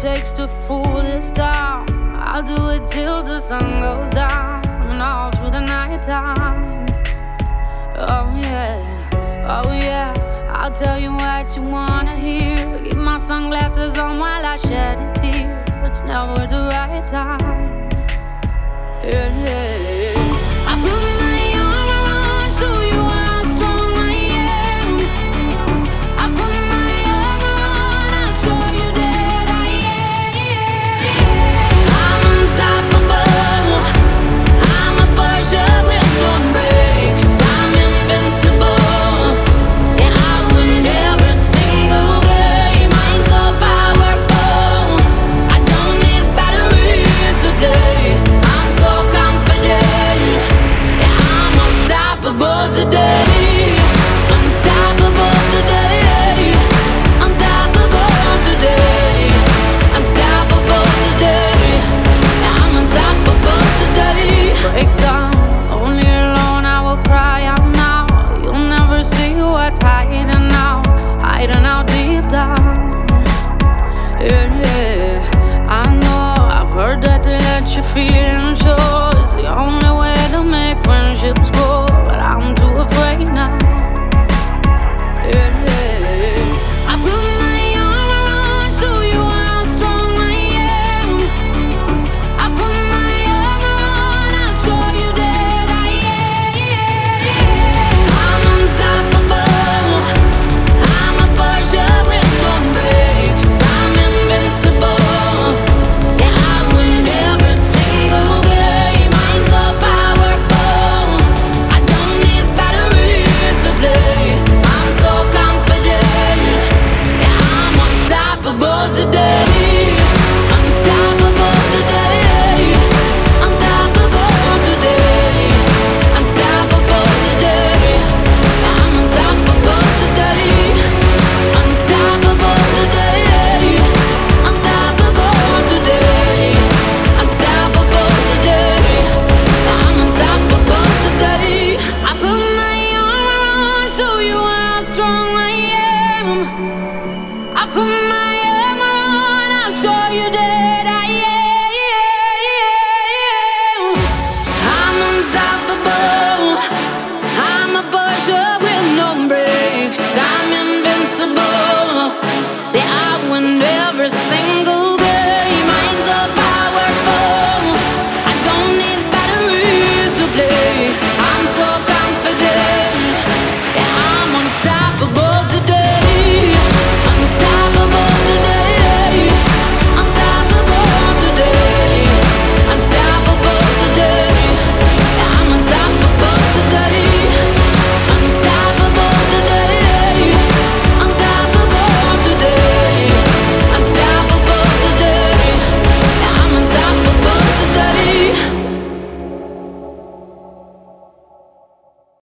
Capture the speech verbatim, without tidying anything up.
takes to fool this town. I'll do it till the sun goes down and all through the night time. Oh yeah, oh yeah, I'll tell you what you wanna hear. Keep my sunglasses on while I shed a tear. It's never the right time. Yeah, yeah, yeah. I put my arm around so you how strong I am. I put my arm around, I'll show you that I am. I'm unstoppable. I'm a Porsche with no brakes. I'm invincible. Yeah, I win every single game. I'm so powerful. I don't need batteries to play. I'm so confident. Yeah, I'm unstoppable today. Unstoppable today. Unstoppable today. Unstoppable today. Yeah, I'm unstoppable today. Break down, only alone I will cry out now. You'll never see what's hiding out, hiding out deep down. Yeah, yeah. I know I've heard that they let you feel